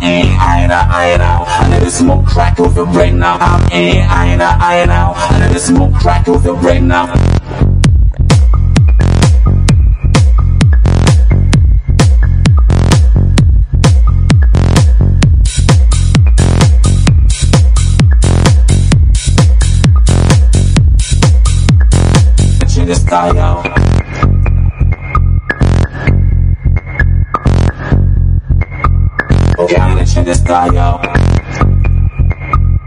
I know. I let the smoke crack off your brain now. I know. I let the smoke crack off your brain now. In the sky, yo. Okay, I'm gonna check the sky, yo.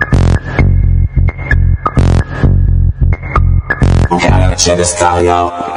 Okay, I'm gonna check the sky, yo.